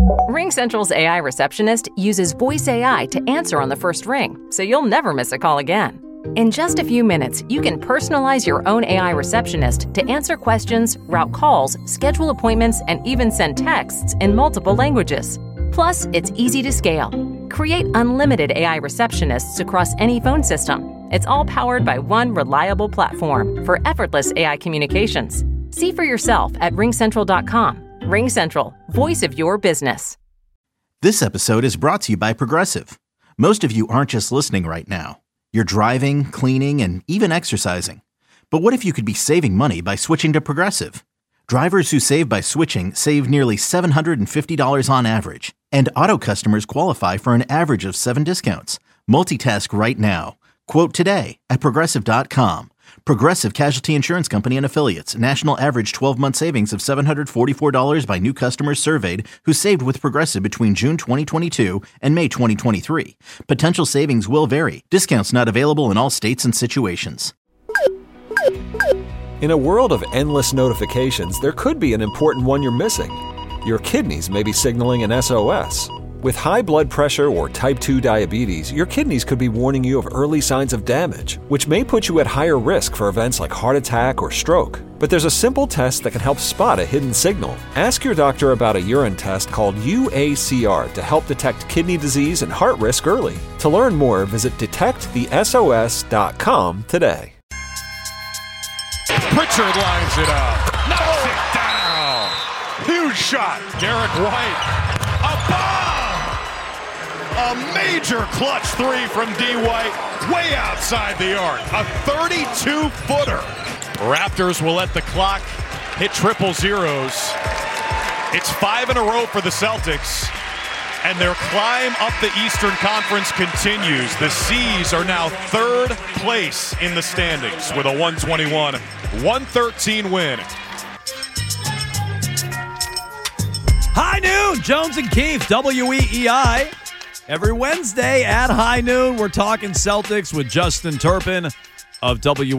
RingCentral's AI receptionist uses voice AI to answer on the first ring, so you'll never miss a call again. In just a few minutes, you can personalize your own AI receptionist to answer questions, route calls, schedule appointments, and even send texts in multiple languages. Plus, it's easy to scale. Create unlimited AI receptionists across any phone system. It's all powered by one reliable platform for effortless AI communications. See for yourself at ringcentral.com. RingCentral, voice of your business. This episode is brought to you by Progressive. Most of you aren't just listening right now. You're driving, cleaning, and even exercising. But what if you could be saving money by switching to Progressive? Drivers who save by switching save nearly $750 on average. And auto customers qualify for an average of 7 discounts. Multitask right now. Quote today at Progressive.com. Progressive Casualty Insurance Company and Affiliates. National average 12-month savings of $744 by new customers surveyed who saved with Progressive between June 2022 and May 2023. Potential savings will vary. Discounts not available in all states and situations. In a world of endless notifications, there could be an important one you're missing. Your kidneys may be signaling an SOS. With high blood pressure or type 2 diabetes, your kidneys could be warning you of early signs of damage, which may put you at higher risk for events like heart attack or stroke. But there's a simple test that can help spot a hidden signal. Ask your doctor about a urine test called UACR to help detect kidney disease and heart risk early. To learn more, visit detectthesos.com today. Pritchard lines it up. Knocks it down. Huge shot. Derek White. A bomb. A major clutch three from D. White, way outside the arc. A 32-footer. Raptors will let the clock hit triple zeros. It's 5 in a row for the Celtics, and their climb up the Eastern Conference continues. The C's are now third place in the standings with a 121-113 win. High noon, Jones and Keefe, WEEI. Every Wednesday at high noon, we're talking Celtics with Justin Turpin of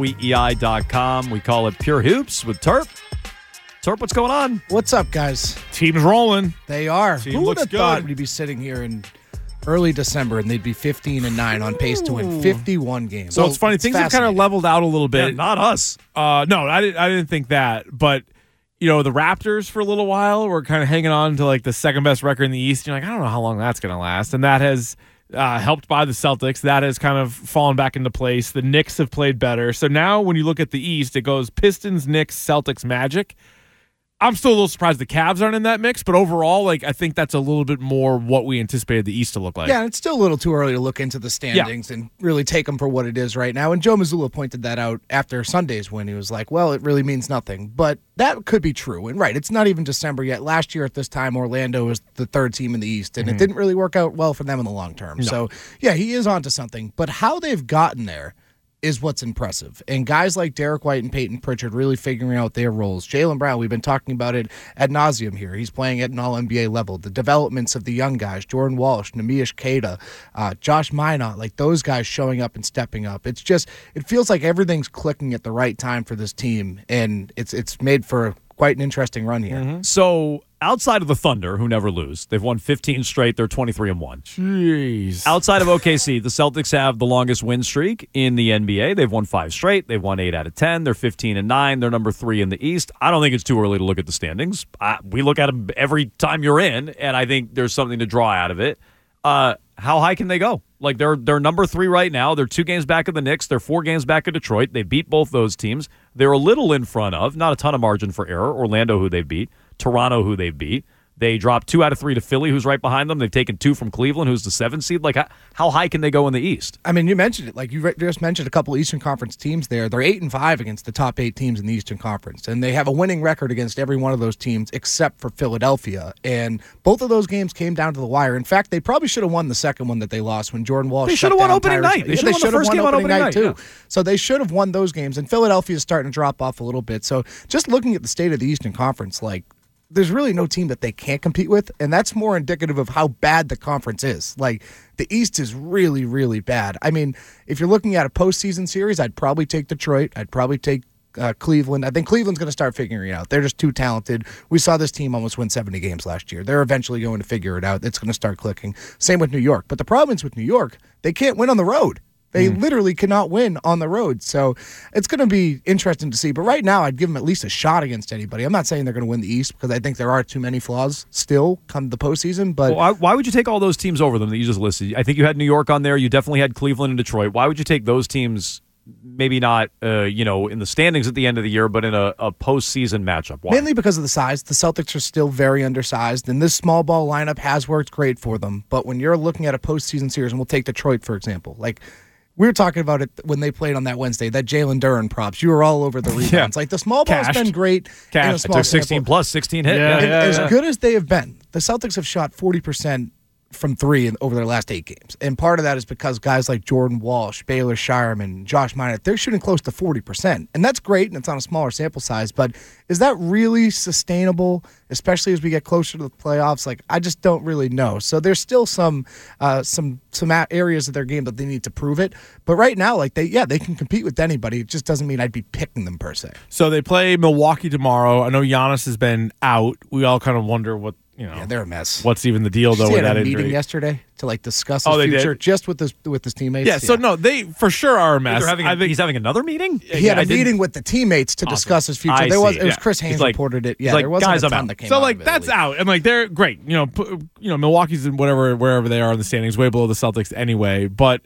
WEEI.com. We call it Pure Hoops with Turp. Turp, what's going on? What's up, guys? Team's rolling. They are. Team Who would looks have good. thought we'd be sitting here in early December and they'd be 15-9 on pace to win 51 games? So it's funny. Things have kind of leveled out a little bit. Yeah, not us. No, I didn't think that. But, you know, the Raptors for a little while were kind of hanging on to, like, the second-best record in the East. You're like, I don't know how long that's going to last. And that has, helped by the Celtics, that has kind of fallen back into place. The Knicks have played better. So now when you look at the East, it goes Pistons, Knicks, Celtics, Magic. I'm still a little surprised the Cavs aren't in that mix, but overall, like, I think that's a little bit more what we anticipated the East to look like. Yeah, and it's still a little too early to look into the standings and really take them for what it is right now. And Joe Mazzulla pointed that out after Sunday's win. He was like, well, it really means nothing. But that could be true. And right, it's not even December yet. Last year at this time, Orlando was the third team in the East, and it didn't really work out well for them in the long term. No. So, yeah, he is onto something. But how they've gotten there is what's impressive. And guys like Derek White and Peyton Pritchard really figuring out their roles. Jaylen Brown, we've been talking about it ad nauseum here. He's playing at an all-NBA level. The developments of the young guys, Jordan Walsh, Neemias Queta, Josh Minot, like those guys showing up and stepping up. It's just, it feels like everything's clicking at the right time for this team, and it's made for quite an interesting run here. So outside of the Thunder, who never lose, they've won 15 straight. They're 23-1. Jeez. Outside of OKC, the Celtics have the longest win streak in the NBA. They've won 5 straight. They've won 8 out of 10. They're 15-9. They're number 3 in the East. I don't think it's too early to look at the standings. We look at them every time you're in, and I think there's something to draw out of it. How high can they go? Like, they're number 3 right now. They're 2 games back of the Knicks. They're 4 games back of Detroit. They beat both those teams. They're a little in front of, not a ton of margin for error, Orlando, who they've beat, Toronto, who they've beat. They dropped 2 out of 3 to Philly, who's right behind them. They've taken 2 from Cleveland, who's the 7th seed. Like, how high can they go in the East? I mean, you mentioned it. Like, you just mentioned a couple Eastern Conference teams there. They're 8-5 against the top 8 teams in the Eastern Conference, and they have a winning record against every one of those teams except for Philadelphia. And both of those games came down to the wire. In fact, they probably should have won the second one that they lost when Jordan Walsh. They should have won opening night. They should have won the first game on opening night too. Yeah. So they should have won those games. And Philadelphia is starting to drop off a little bit. So just looking at the state of the Eastern Conference, like, there's really no team that they can't compete with, and that's more indicative of how bad the conference is. Like, the East is really, really bad. I mean, if you're looking at a postseason series, I'd probably take Detroit. I'd probably take Cleveland. I think Cleveland's going to start figuring it out. They're just too talented. We saw this team almost win 70 games last year. They're eventually going to figure it out. It's going to start clicking. Same with New York. But the problem is with New York, they can't win on the road. They literally cannot win on the road. So it's going to be interesting to see. But right now, I'd give them at least a shot against anybody. I'm not saying they're going to win the East because I think there are too many flaws still come the postseason. But why would you take all those teams over them that you just listed? I think you had New York on there. You definitely had Cleveland and Detroit. Why would you take those teams, maybe not in the standings at the end of the year, but in a postseason matchup? Why? Mainly because of the size. The Celtics are still very undersized, and this small ball lineup has worked great for them. But when you're looking at a postseason series, and we'll take Detroit, for example, like – we were talking about it when they played on that Wednesday, that Jalen Duren props. You were all over the rebounds. Like, the small ball's been great. In a small I took 16 plus, 16 hit. As good as they have been, the Celtics have shot 40% from three over their last 8 games. And part of that is because guys like Jordan Walsh, Baylor Shireman, Josh Minott, they're shooting close to 40%. And that's great, and it's on a smaller sample size. But is that really sustainable, especially as we get closer to the playoffs? Like, I just don't really know. So there's still some areas of their game that they need to prove it. But right now, like, they can compete with anybody. It just doesn't mean I'd be picking them per se. So they play Milwaukee tomorrow. I know Giannis has been out. We all kind of wonder what, yeah, they're a mess. What's even the deal though with that injury? Meeting yesterday to discuss his future just with his teammates. Yeah, so no, they for sure are a mess. He's having another meeting. He had a meeting with the teammates to discuss his future. It was Chris Haynes reported it. Yeah, there wasn't a ton that came out. So that's out, and they're great. Milwaukee's in wherever they are in the standings, way below the Celtics anyway. But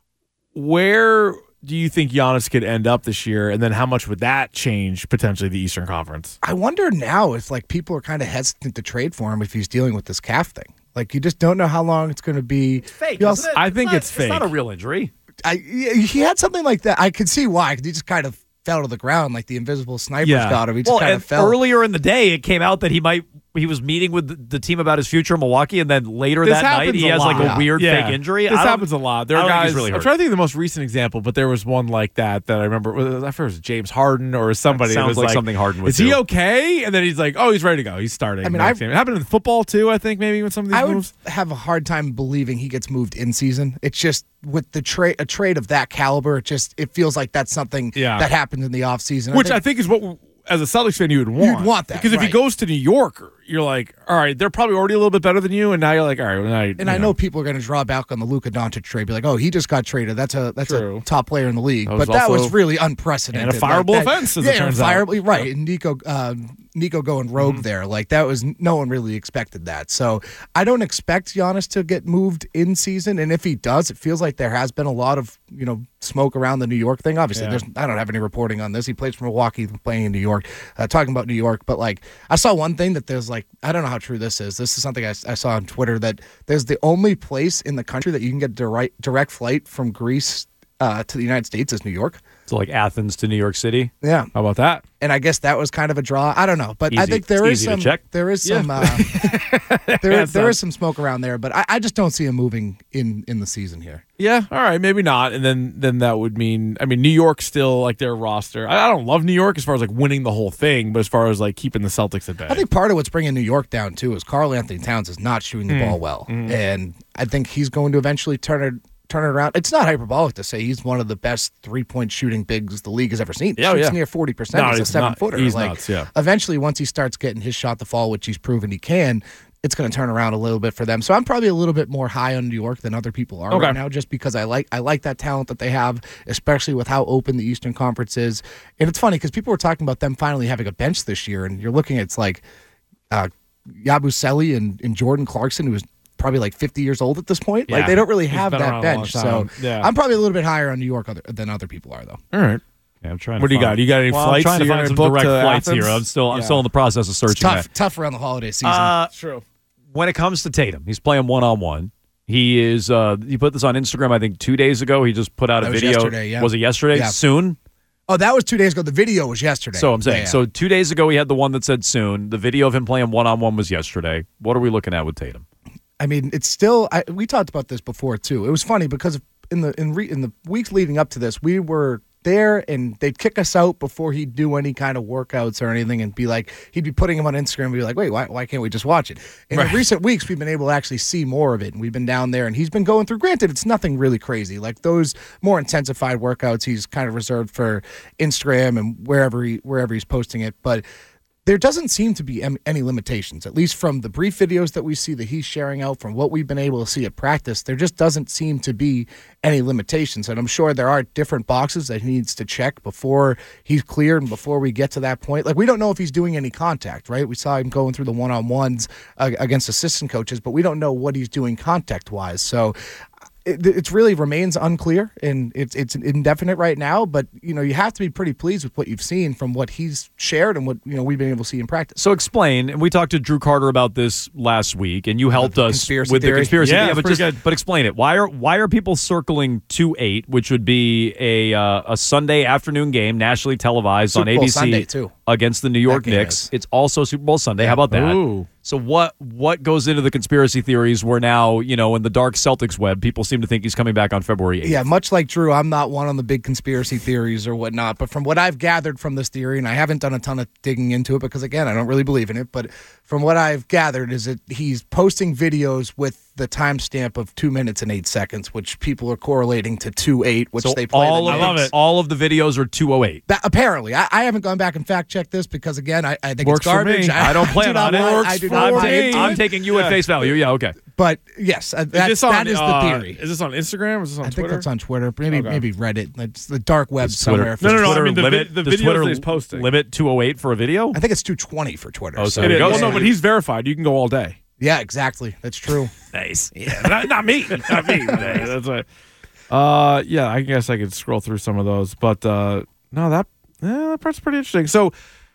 where do you think Giannis could end up this year, and then how much would that change potentially the Eastern Conference? I wonder now if people are kind of hesitant to trade for him if he's dealing with this calf thing. Like, you just don't know how long it's going to be. It's fake, isn't it? I think it's fake. It's not a real injury. He had something like that. I could see why, because he just kind of fell to the ground like the invisible snipers got him. He just kind of fell. Earlier in the day, it came out that he was meeting with the team about his future in Milwaukee, and then later that night he has a weird fake injury. This happens a lot. There are guys. Really I'm trying to think of the most recent example, but there was one like that I remember. I forget if it was James Harden or somebody. Sounds it was like something Harden would do. Is he okay? And then he's like, oh, he's ready to go. He's starting. I mean, it happened in football too. I think maybe with some of these moves. I would have a hard time believing he gets moved in season. It's just with a trade of that caliber, it feels like that's something that happens in the offseason. Which I think is what, as a Celtics fan, you would want. You'd want that. Because if he goes to New York, you're like, all right, they're probably already a little bit better than you, and now you're like, all right. And I know people are going to draw back on the Luka Doncic trade, be like, oh, he just got traded. That's a top player in the league. But that was really unprecedented. And a fireable offense, as it turns out. Right. And Nico going rogue there. Like, that was, no one really expected that. So I don't expect Giannis to get moved in season. And if he does, it feels like there has been a lot of, smoke around the New York thing. Obviously, I don't have any reporting on this. He plays for Milwaukee, playing in New York, talking about New York. But I saw one thing that there's I don't know how true this is. This is something I saw on Twitter, that there's the only place in the country that you can get direct flight from Greece to the United States is New York. So like Athens to New York City? Yeah. How about that? And I guess that was kind of a draw. I don't know. But I think there is some there is some smoke around there, but I just don't see him moving in the season here. Yeah, all right, maybe not. And then that would mean, New York still, their roster. I don't love New York as far as winning the whole thing, but as far as keeping the Celtics at bay. I think part of what's bringing New York down too is Karl Anthony Towns is not shooting the ball well. And I think he's going to eventually turn it around. It's not hyperbolic to say he's one of the best 3-point shooting bigs the league has ever seen. Shoots near 40%. He's a 7-footer. He's nuts, Eventually, once he starts getting his shot to fall, which he's proven he can, it's going to turn around a little bit for them. So I'm probably a little bit more high on New York than other people are right now, just because I like that talent that they have, especially with how open the Eastern Conference is. And it's funny because people were talking about them finally having a bench this year, and you're looking at Yabusele and Jordan Clarkson, who was probably 50 years old at this point. They don't really have that bench. So I'm probably a little bit higher on New York than other people are, though. All right. Yeah, I'm trying. What do you got? You got any flights? I'm trying to find some direct flights here. I'm still in the process of searching. It's tough around the holiday season. True. When it comes to Tatum, he's playing 1-on-1. He is. He put this on Instagram, I think, 2 days ago. He just put out a video. Yesterday, yeah. Was it yesterday? Yeah. Soon. Oh, that was 2 days ago. The video was yesterday. So I'm saying. So 2 days ago, he had the one that said soon. The video of him playing 1-on-1 was yesterday. What are we looking at with Tatum? It's still. We talked about this before too. It was funny because in the weeks leading up to this, we were there and they'd kick us out before he'd do any kind of workouts or anything, and be like, he'd be putting them on Instagram and be like, wait, why can't we just watch it? And in recent weeks, we've been able to actually see more of it, and we've been down there, and he's been going through, granted, it's nothing really crazy. Like those more intensified workouts, he's kind of reserved for Instagram and wherever he's posting it, but there doesn't seem to be any limitations, at least from the brief videos that we see that he's sharing out, from what we've been able to see at practice. There just doesn't seem to be any limitations. And I'm sure there are different boxes that he needs to check before he's cleared and before we get to that point. Like, we don't know if he's doing any contact, right? We saw him going through the one-on-ones against assistant coaches, but we don't know what he's doing contact-wise. So it really remains unclear, and it's indefinite right now. But you have to be pretty pleased with what you've seen from what he's shared and what we've been able to see in practice. So explain. And we talked to Drew Carter about this last week, and you helped us with the conspiracy. Yeah, but explain it. Why are people circling 2-8, which would be a Sunday afternoon game, nationally televised Super on Bowl ABC Sunday, too. Against the New York Knicks? It's also Super Bowl Sunday. How about that? Ooh. So what goes into the conspiracy theories where now, in the dark Celtics web, people seem to think he's coming back on February 8th? Yeah, much like Drew, I'm not one on the big conspiracy theories or whatnot, but from what I've gathered from this theory, and I haven't done a ton of digging into it because, again, I don't really believe in it, but from what I've gathered is that he's posting videos with the timestamp of 2 minutes and 8 seconds, which people are correlating to 2-8, which So they play. all of the videos are 2:08. Apparently. I haven't gone back and fact-checked this because, again, I think Works it's garbage. for me. I don't plan on it. I do not buy into I'm it. taking you at face value. Yeah, okay. But, yes, that is the theory. Is this on Instagram? Is this on I Twitter? think that's on Twitter. Maybe Reddit. It's the dark web Does Twitter- somewhere. No, I Twitter mean the limit- the does videos Twitter that he's posting. Limit 2:08 for a video? I think it's 220 for Twitter. Oh, so It there is. you go. Well, no, but he's verified. You can go all day. Yeah, exactly. That's true. Nice. Yeah, not me. Not me. That's right. Yeah, I guess I could scroll through some of those, but no, that part's pretty interesting. So,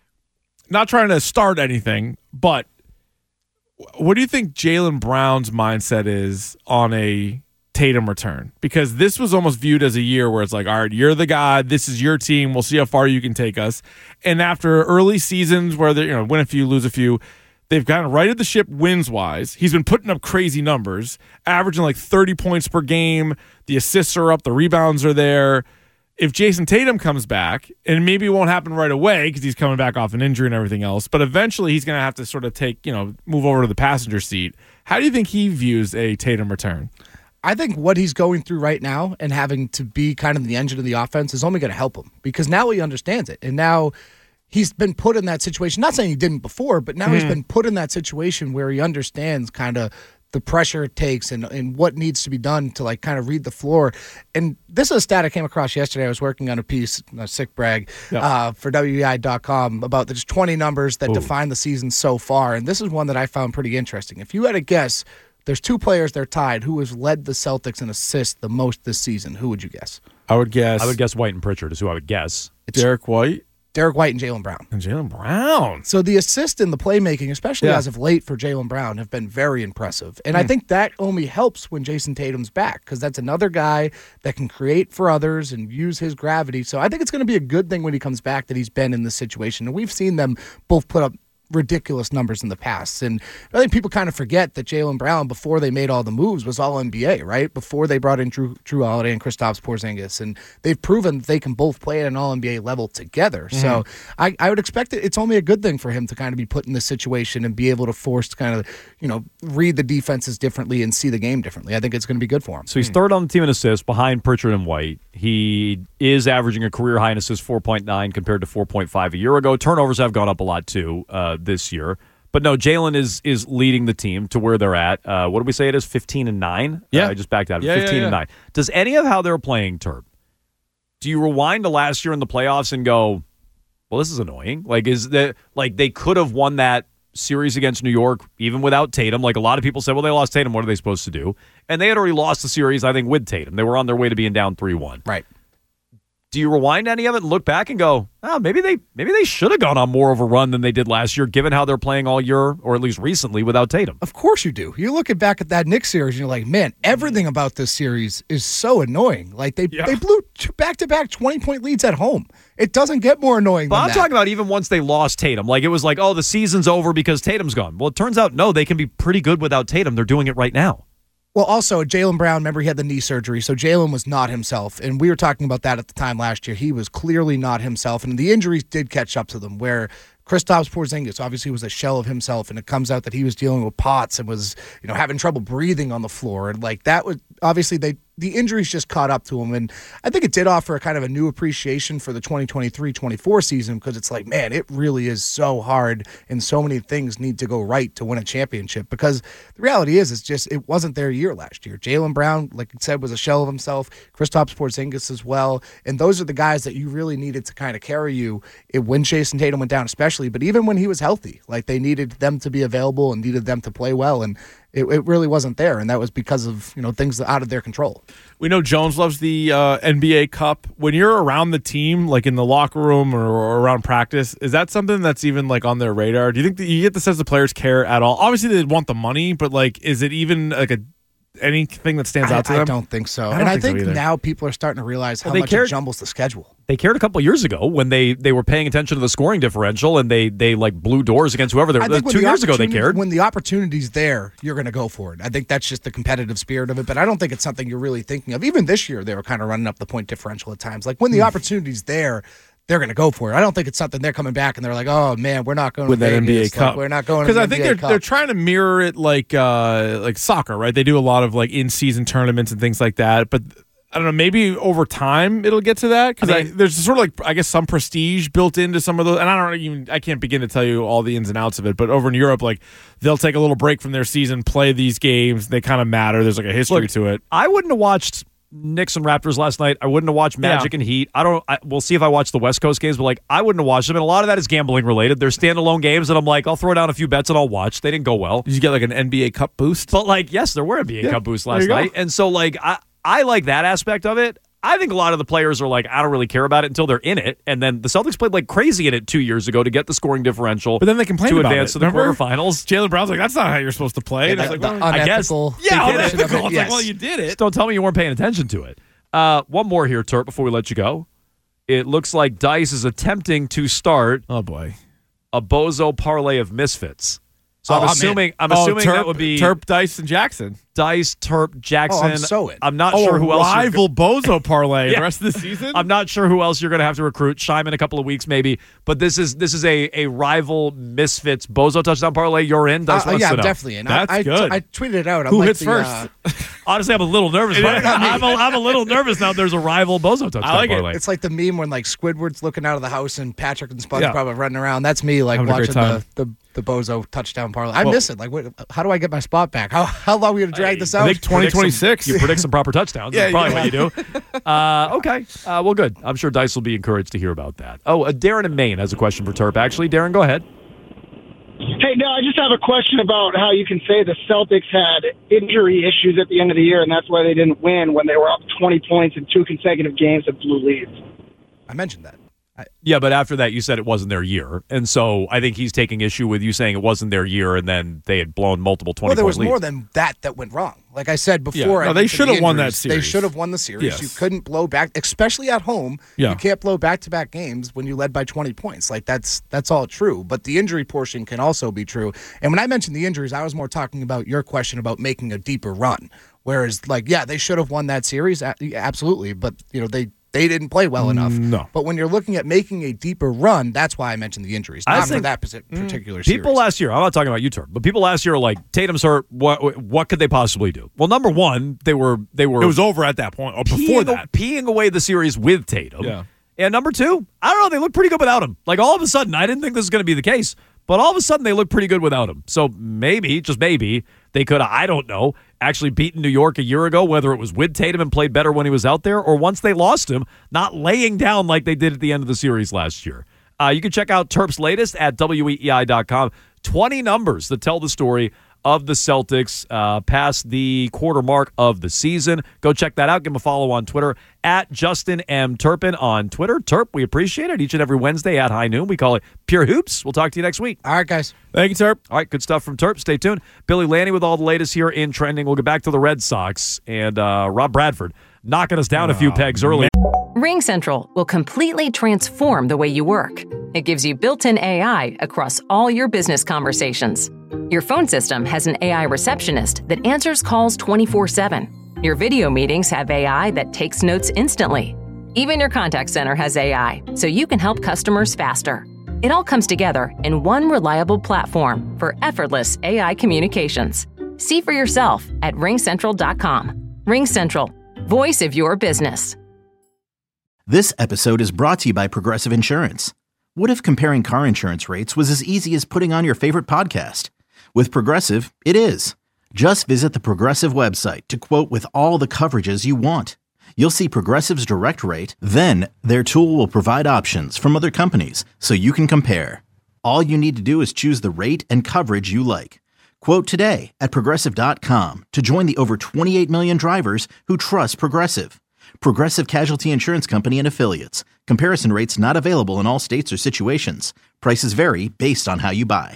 not trying to start anything, but what do you think Jaylen Brown's mindset is on a Tatum return? Because this was almost viewed as a year where it's like, all right, you're the guy. This is your team. We'll see how far you can take us. And after early seasons where they win a few, lose a few, they've kind of righted the ship wins-wise. He's been putting up crazy numbers, averaging like 30 points per game. The assists are up. The rebounds are there. If Jason Tatum comes back, and maybe it won't happen right away because he's coming back off an injury and everything else, but eventually he's going to have to sort of move over to the passenger seat. How do you think he views a Tatum return? I think what he's going through right now and having to be kind of the engine of the offense is only going to help him, because now he understands it. And now he's been put in that situation. Not saying he didn't before, but now he's been put in that situation where he understands kind of the pressure it takes and what needs to be done to kind of read the floor. And this is a stat I came across yesterday. I was working on a piece, a sick brag, for WEI.com about the just 20 numbers that define the season so far. And this is one that I found pretty interesting. If you had to guess, there's two players they're tied who has led the Celtics in assists the most this season. Who would you guess? I would guess White and Pritchard is who I would guess. It's Derek White and Jaylen Brown. and Jaylen Brown. So the assist and the playmaking, especially as of late for Jaylen Brown, have been very impressive. And I think that only helps when Jason Tatum's back, because that's another guy that can create for others and use his gravity. So I think it's going to be a good thing when he comes back that he's been in this situation. And we've seen them both put up ridiculous numbers in the past. And I think people kind of forget that Jaylen Brown, before they made all the moves, was all NBA, right? Before they brought in Drew Holiday and Kristaps Porzingis. And they've proven that they can both play at an all NBA level together. So I would expect it's only a good thing for him to kind of be put in this situation and be able to force to kind of, read the defenses differently and see the game differently. I think it's going to be good for him. So he's third on the team in assists behind Pritchard and White. He is averaging a career high in assists 4.9 compared to 4.5 a year ago. Turnovers have gone up a lot too this year. But no, Jaylen is leading the team to where they're at. What did we say it is? 15-9? Yeah. I just backed out of Yeah, 15-9. Does any of how they're playing, Turb, do you rewind to last year in the playoffs and go, well, this is annoying? They could have won that series against New York even without Tatum. Like, a lot of people said, well, they lost Tatum. What are they supposed to do? And they had already lost the series, I think, with Tatum. They were on their way to being down 3-1. Right. Do you rewind any of it and look back and go, maybe they should have gone on more of a run than they did last year, given how they're playing all year, or at least recently, without Tatum? Of course you do. You look back at that Knicks series and you're like, man, everything about this series is so annoying. Like, they blew back-to-back 20-point leads at home. It doesn't get more annoying But than I'm that. talking about even once they lost Tatum. Like, it was like, the season's over because Tatum's gone. Well, it turns out, no, they can be pretty good without Tatum. They're doing it right now. Well, also, Jaylen Brown, remember he had the knee surgery, so Jaylen was not himself, and we were talking about that at the time last year. He was clearly not himself, and the injuries did catch up to them, where Kristaps Porzingis obviously was a shell of himself, and it comes out that he was dealing with POTS and was, having trouble breathing on the floor, and that was obviously the injuries just caught up to him, and I think it did offer a kind of a new appreciation for the 2023-24 season, because it's like, man, it really is so hard, and so many things need to go right to win a championship, because the reality is, it wasn't their year last year. Jaylen Brown, like I said, was a shell of himself, Kristaps Porzingis as well, and those are the guys that you really needed to kind of carry you when Jason Tatum went down, especially, but even when he was healthy, like they needed them to be available and needed them to play well, and it really wasn't there, and that was because of things out of their control. We know Jones loves the NBA Cup. When you're around the team, like in the locker room or around practice, is that something that's even like on their radar? Do you think that you get the sense the players care at all? Obviously, they want the money, but like, is it even like anything that stands out to them? I don't think so. I think now people are starting to realize how much it jumbles the schedule. They cared a couple of years ago when they were paying attention to the scoring differential, and they like blew doors against whoever. 2 years ago they cared. When the opportunity's there, you're going to go for it. I think that's just the competitive spirit of it, but I don't think it's something you're really thinking of. Even this year, they were kind of running up the point differential at times. Like when the opportunity's there, they're going to go for it. I don't think it's something they're coming back and they're like, oh man, we're not going with to that NBA Cup. Like, we're not going because to I think they're trying to mirror it like soccer, right? They do a lot of like in-season tournaments and things like that, but I don't know, maybe over time it'll get to that, because there's sort of like, I guess, some prestige built into some of those, and I can't begin to tell you all the ins and outs of it, but over in Europe, like they'll take a little break from their season, play these games, they kind of matter. There's like a history to it. I wouldn't have watched Knicks and Raptors last night. I wouldn't have watched Magic and Heat. We'll see if I watch the West Coast games, but I wouldn't have watched them. And a lot of that is gambling related. They're standalone games, and I'm like, I'll throw down a few bets and I'll watch. They didn't go well. Did you get like an NBA Cup boost? But yes, there were NBA Cup boosts last night. And so I like that aspect of it. I think a lot of the players are like, I don't really care about it until they're in it. And then the Celtics played like crazy in it 2 years ago to get the scoring differential. But then they complained about advance it. to the quarterfinals. Jaylen Brown's like, that's not how you're supposed to play. Yeah, and the unethical. unethical. It's like, well, you did it. Just don't tell me you weren't paying attention to it. One more here, Turp, before we let you go. It looks like Dice is attempting to start a Bozo parlay of misfits. So I'm assuming that would be Turp, Dice, and Jackson. Dice, Turp, Jackson. I'm not sure who else. Rival Bozo parlay the rest of the season. I'm not sure who else you're going to have to recruit. Chime in a couple of weeks maybe. But this is a rival misfits Bozo touchdown parlay. You're in. Dice wants to know. Definitely in. That's good. I tweeted it out. Who hits first? Honestly, I'm a little nervous. I'm a little nervous now. There's a rival Bozo touchdown parlay. It's like the meme when like Squidward's looking out of the house and Patrick and SpongeBob are running around. That's me watching the Bozo touchdown parlay. I miss it. Like, how do I get my spot back? How long are we going to drag this out? I think 2026. You predict some proper touchdowns. That's probably what you do. Okay. Well, good. I'm sure Dice will be encouraged to hear about that. Oh, Darren in Maine has a question for Turp. Actually, Darren, go ahead. Hey, no, I just have a question about how you can say the Celtics had injury issues at the end of the year, and that's why they didn't win when they were up 20 points in 2 consecutive games and blew leads. I mentioned that. Yeah, but after that, you said it wasn't their year. And so I think he's taking issue with you saying it wasn't their year and then they had blown multiple 20-point leads. Well, there was more than that went wrong. Like I said before. They should have won that series. They should have won the series. Yes. You couldn't blow back, especially at home. Yeah. You can't blow back-to-back games when you led by 20 points. Like, that's all true. But the injury portion can also be true. And when I mentioned the injuries, I was more talking about your question about making a deeper run. Whereas, they should have won that series. Absolutely. But, they didn't play well enough. No. But when you're looking at making a deeper run, that's why I mentioned the injuries. Not for that particular series. People last year, I'm not talking about you, Turp, but people last year are like, Tatum's hurt. What could they possibly do? Well, number one, they were. It was over at that point, or before that. Peeing away the series with Tatum. Yeah. And number two, I don't know, they look pretty good without him. Like, all of a sudden, I didn't think this was going to be the case, but all of a sudden, they look pretty good without him. So maybe, just maybe, they could have, I don't know, actually beaten New York a year ago, whether it was with Tatum and played better when he was out there, or once they lost him, not laying down like they did at the end of the series last year. You can check out Turp's latest at weei.com. 20 numbers that tell the story of the Celtics past the quarter mark of the season. Go check that out. Give him a follow on Twitter at Justin M. Turpin on Twitter. Turp, we appreciate it. Each and every Wednesday at high noon. We call it Pure Hoops. We'll talk to you next week. All right, guys. Thank you, Turp. All right, good stuff from Turp. Stay tuned. Billy Lanny with all the latest here in trending. We'll get back to the Red Sox and Rob Bradford knocking us down a few pegs early. RingCentral will completely transform the way you work. It gives you built-in AI across all your business conversations. Your phone system has an AI receptionist that answers calls 24/7. Your video meetings have AI that takes notes instantly. Even your contact center has AI, so you can help customers faster. It all comes together in one reliable platform for effortless AI communications. See for yourself at RingCentral.com. RingCentral, voice of your business. This episode is brought to you by Progressive Insurance. What if comparing car insurance rates was as easy as putting on your favorite podcast? With Progressive, it is. Just visit the Progressive website to quote with all the coverages you want. You'll see Progressive's direct rate, then their tool will provide options from other companies so you can compare. All you need to do is choose the rate and coverage you like. Quote today at Progressive.com to join the over 28 million drivers who trust Progressive. Progressive Casualty Insurance Company and Affiliates. Comparison rates not available in all states or situations. Prices vary based on how you buy.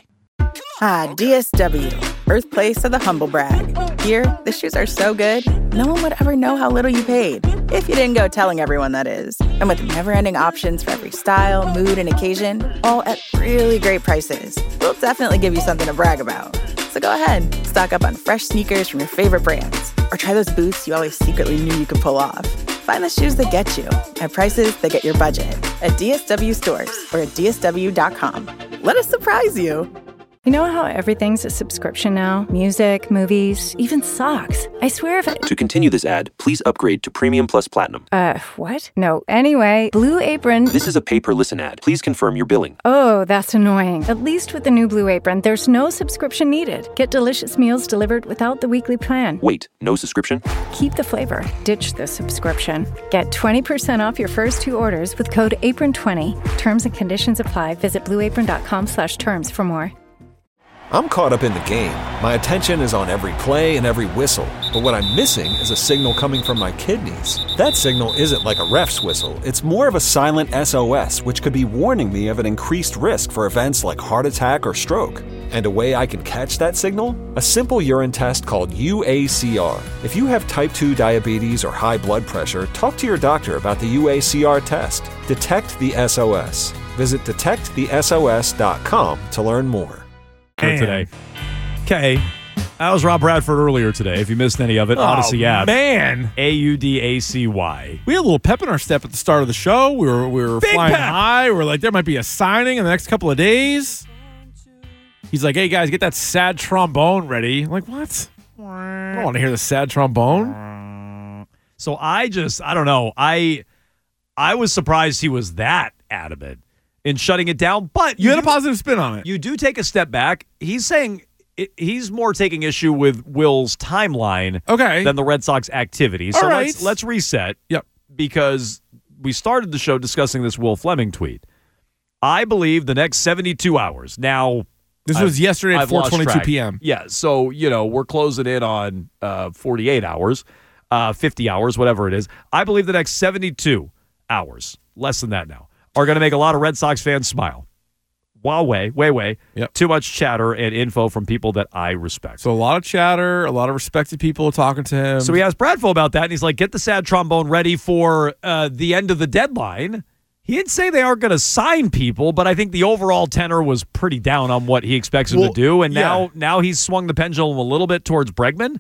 Ah, DSW, birthplace of the humble brag. Here, the shoes are so good, no one would ever know how little you paid. If you didn't go telling everyone, that is. And with never-ending options for every style, mood, and occasion, all at really great prices, we'll definitely give you something to brag about. So go ahead, stock up on fresh sneakers from your favorite brands, or try those boots you always secretly knew you could pull off. Find the shoes that get you at prices that get your budget at DSW stores or at DSW.com. Let us surprise you. You know how everything's a subscription now? Music, movies, even socks. I swear if I... To continue this ad, please upgrade to Premium Plus Platinum. What? No. Anyway, Blue Apron... This is a pay-per-listen ad. Please confirm your billing. Oh, that's annoying. At least with the new Blue Apron, there's no subscription needed. Get delicious meals delivered without the weekly plan. Wait, no subscription? Keep the flavor. Ditch the subscription. Get 20% off your first 2 orders with code APRON20. Terms and conditions apply. Visit blueapron.com/terms for more. I'm caught up in the game. My attention is on every play and every whistle. But what I'm missing is a signal coming from my kidneys. That signal isn't like a ref's whistle. It's more of a silent SOS, which could be warning me of an increased risk for events like heart attack or stroke. And a way I can catch that signal? A simple urine test called UACR. If you have type 2 diabetes or high blood pressure, talk to your doctor about the UACR test. Detect the SOS. Visit detectthesos.com to learn more. Today. Okay. That was Rob Bradford earlier today. If you missed any of it, Odyssey app. Man. AUDACY. We had a little pep in our step at the start of the show. We were flying high. We were like, there might be a signing in the next couple of days. He's like, hey, guys, get that sad trombone ready. I'm like, what? I don't want to hear the sad trombone. So I don't know. I was surprised he was that adamant in shutting it down, but you had a positive spin on it. You do take a step back. He's saying he's more taking issue with Will's timeline than the Red Sox activity. So let's reset. Yep. Because we started the show discussing this Will Fleming tweet. I believe the next 72 hours. Now, this was yesterday at 4:22 p.m. Yeah, so, we're closing in on 48 hours, 50 hours, whatever it is. I believe the next 72 hours, less than that now, are going to make a lot of Red Sox fans smile. Way. Yep. Too much chatter and info from people that I respect. So a lot of chatter, a lot of respected people talking to him. So he asked Bradfo about that, and he's like, get the sad trombone ready for the end of the deadline. He didn't say they aren't going to sign people, but I think the overall tenor was pretty down on what he expects him to do, and now he's swung the pendulum a little bit towards Bregman.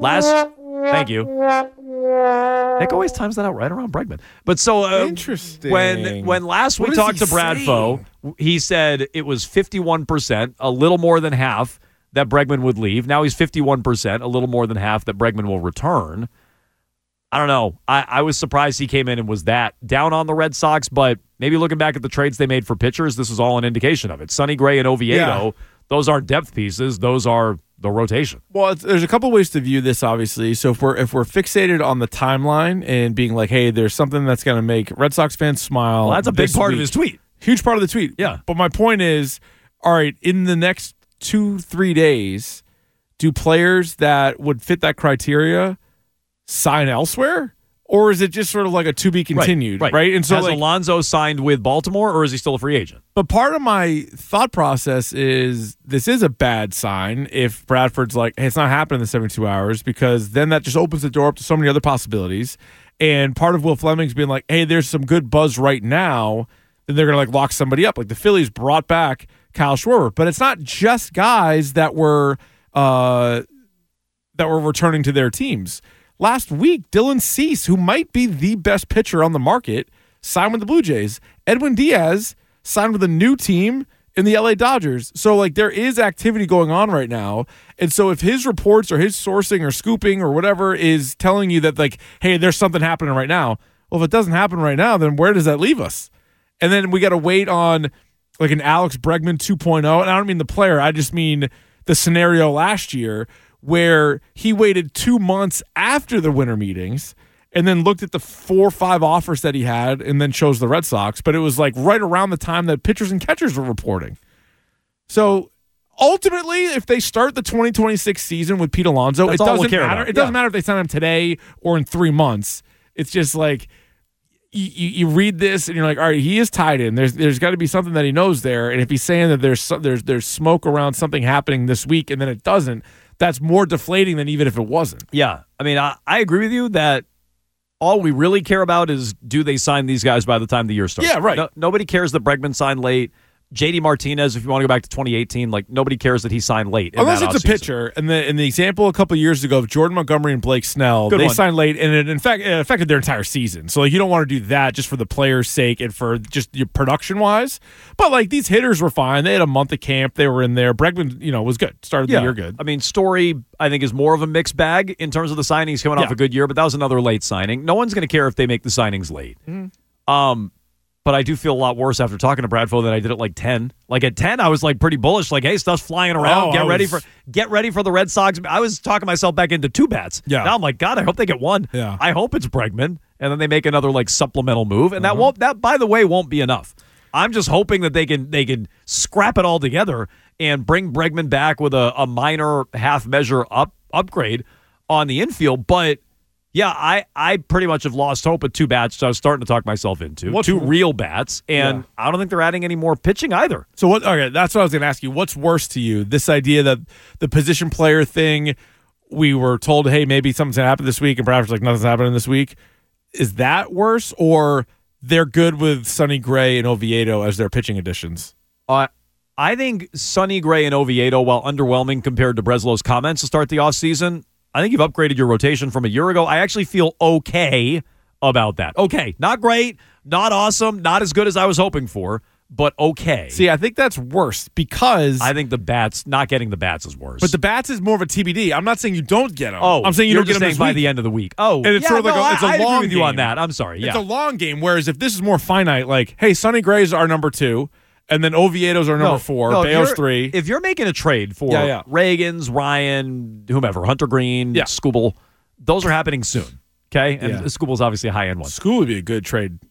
Thank you. Nick always times that out right around Bregman. But so interesting. When last we talked to Bradfo, he said it was 51%, a little more than half that Bregman would leave. Now he's 51%, a little more than half that Bregman will return. I don't know. I was surprised he came in and was that down on the Red Sox, but maybe looking back at the trades they made for pitchers, this is all an indication of it. Sonny Gray and Oviedo, those aren't depth pieces. Those are the rotation. Well, there's a couple ways to view this, obviously. So if we're fixated on the timeline and being like, hey, there's something that's going to make Red Sox fans smile. Well, that's a big part of his tweet. Huge part of the tweet. Yeah. But my point is, all right, in the next 2-3 days, do players that would fit that criteria sign elsewhere? Or is it just sort of like a to be continued, right? And so has Alonso signed with Baltimore, or is he still a free agent? But part of my thought process is this is a bad sign if Bradford's like, hey, it's not happening in the 72 hours, because then that just opens the door up to so many other possibilities. And part of Will Fleming's being like, hey, there's some good buzz right now, then they're going to like lock somebody up. Like the Phillies brought back Kyle Schwarber. But it's not just guys that were returning to their teams. Last week, Dylan Cease, who might be the best pitcher on the market, signed with the Blue Jays. Edwin Diaz signed with a new team in the LA Dodgers. So, like, there is activity going on right now. And so if his reports or his sourcing or scooping or whatever is telling you that, like, hey, there's something happening right now, well, if it doesn't happen right now, then where does that leave us? And then we got to wait on, like, an Alex Bregman 2.0. And I don't mean the player. I just mean the scenario last year where he waited 2 months after the winter meetings and then looked at the 4 or 5 offers that he had and then chose the Red Sox. But it was like right around the time that pitchers and catchers were reporting. So ultimately, if they start the 2026 season with Pete Alonso, it doesn't matter. It doesn't matter if they sign him today or in 3 months. It's just like you read this and you're like, all right, he is tied in. There's got to be something that he knows there. And if he's saying that there's smoke around something happening this week and then it doesn't, that's more deflating than even if it wasn't. Yeah. I mean, I agree with you that all we really care about is do they sign these guys by the time the year starts. Yeah, right. Nobody cares that Bregman signed late. JD Martinez, if you want to go back to 2018, like nobody cares that he signed late. Unless it's a pitcher. And the example a couple of years ago of Jordan Montgomery and Blake Snell, they signed late, and it affected their entire season. So like you don't want to do that just for the player's sake and for just your production wise. But like these hitters were fine. They had a month of camp. They were in there. Bregman, was good. Started the year good. I mean, Story, I think, is more of a mixed bag in terms of the signings coming off a good year, but that was another late signing. No one's going to care if they make the signings late. Mm-hmm. But I do feel a lot worse after talking to Bradfo than I did at like 10. Like at 10, I was like pretty bullish. Like, hey, stuff's flying around. Get ready for the Red Sox. I was talking myself back into 2 bats. Yeah. Now I'm like, God, I hope they get 1. Yeah. I hope it's Bregman, and then they make another like supplemental move, and that by the way won't be enough. I'm just hoping that they can scrap it all together and bring Bregman back with a minor half measure upgrade on the infield, but. Yeah, I pretty much have lost hope at 2 bats, so I was starting to talk myself into 2 real bats, and I don't think they're adding any more pitching either. So what? Okay, that's what I was going to ask you. What's worse to you? This idea that the position player thing, we were told, hey, maybe something's going to happen this week, and perhaps like nothing's happening this week. Is that worse, or they're good with Sonny Gray and Oviedo as their pitching additions? I think Sonny Gray and Oviedo, while underwhelming compared to Breslow's comments to start the offseason, I think you've upgraded your rotation from a year ago. I actually feel okay about that. Okay, not great, not awesome, not as good as I was hoping for, but okay. See, I think that's worse because I think not getting the bats is worse. But the bats is more of a TBD. I'm not saying you don't get them. Oh, I'm saying you don't get them by the end of the week. Oh, and it's sort of like it's a long agree with you on that. I'm sorry. It's a long game. Whereas if this is more finite, like, hey, Sonny Gray's our number 2. And then Oviedo's our number 4, Bayo's 3. If you're making a trade for Reagans, Ryan, whomever, Hunter Green, Skubal, those are happening soon. Okay? And Skubal's obviously a high-end one. Skubal would be a good trade.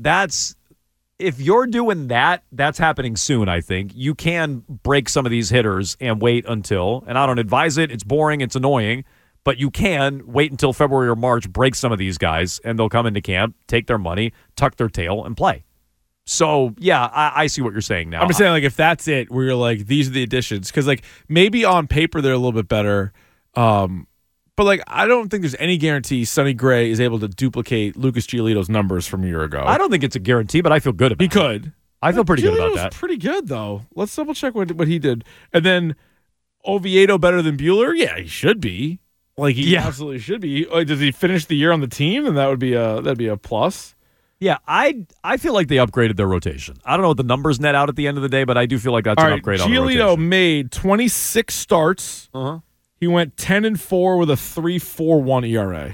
If you're doing that, that's happening soon, I think. You can break some of these hitters and wait until, and I don't advise it, it's boring, it's annoying, but you can wait until February or March, break some of these guys, and they'll come into camp, take their money, tuck their tail, and play. So, yeah, I see what you're saying now. I'm just saying, like, if that's it, where you're like, these are the additions. Because, like, maybe on paper they're a little bit better. But, like, I don't think there's any guarantee Sonny Gray is able to duplicate Lucas Giolito's numbers from a year ago. I don't think it's a guarantee, but I feel good about it. He could. I feel pretty good about that. Pretty good, though. Let's double-check what he did. And then Oviedo better than Buehler? Yeah, he should be. Like, he absolutely should be. Does he finish the year on the team? Then that'd be a plus. Yeah, I feel like they upgraded their rotation. I don't know what the numbers net out at the end of the day, but I do feel like that's an upgrade on the rotation. Giolito made 26 starts. He went 10-4 with a 3.41 ERA.